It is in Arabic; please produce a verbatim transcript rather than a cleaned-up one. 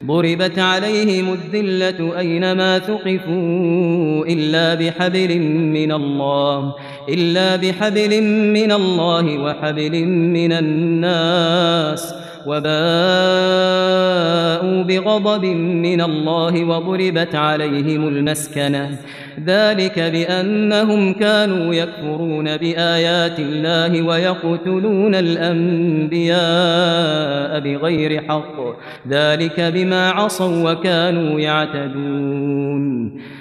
ضربت عليهم الذلة أينما ثقفوا إلا بحبل من الله إلا بحبل من الله وحبل من الناس وباءوا بغضب من الله وضربت عليهم المسكنة ذلك بأنهم كانوا يكفرون بآيات الله ويقتلون الأنبياء بغير حق ذلك بما عصوا وكانوا يعتدون